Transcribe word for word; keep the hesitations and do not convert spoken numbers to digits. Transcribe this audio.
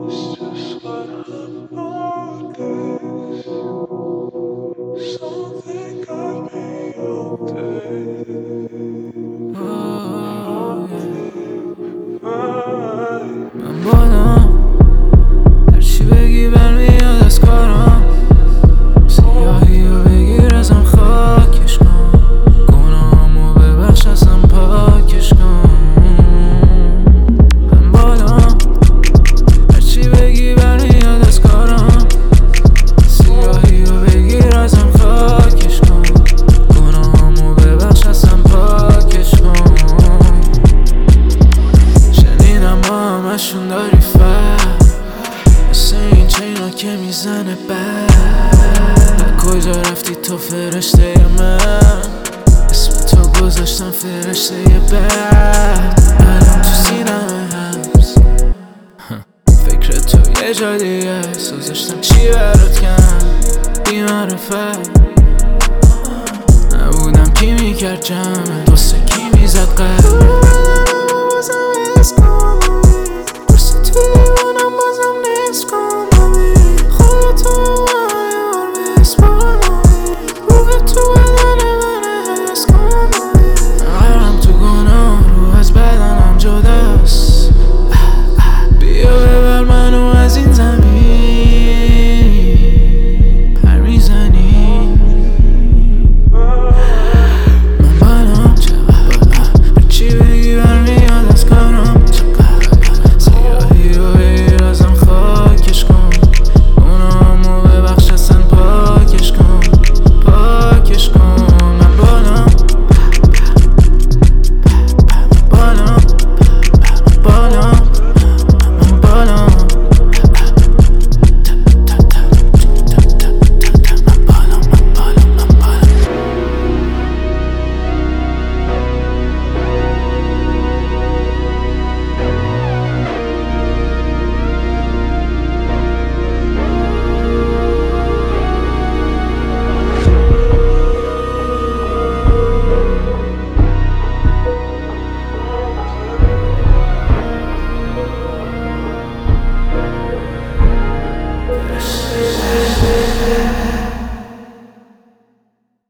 It's just what I've noticed. Something got me all day. من بالام هرچی بگی برمیاد از کارم سیاهی رو بگیر ازم خاکش کن گناهامو ببخش ازم پاکش کن من بالام هرچی بگی برمیاد از کارم سیاهی رو بگیر ازم خاکش کن گناهامو ببخش ازم پاکش کن شنیدم با همشون داری فرق مثل این چینا که میزنه بر کجا رفتی تو فرشته من اسم تو گذاشتم فرشته بر الان تو سینم هست فکر تو یه جا دیگه سوزشتم چی برات کم بی معرفت نبودم کی میکرد جمعه دوست کی میزد قلب